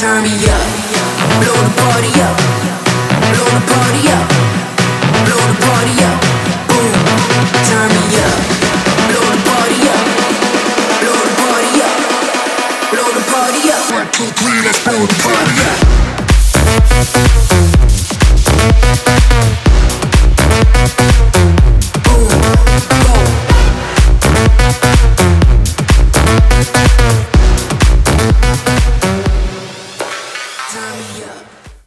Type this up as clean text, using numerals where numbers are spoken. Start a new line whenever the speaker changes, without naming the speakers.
turn me up, blow the party up, blow the party up, blow the party up, boom, turn me up, blow the party up, blow the party up, blow the party up. 1, 2, 3, let's blow the party up.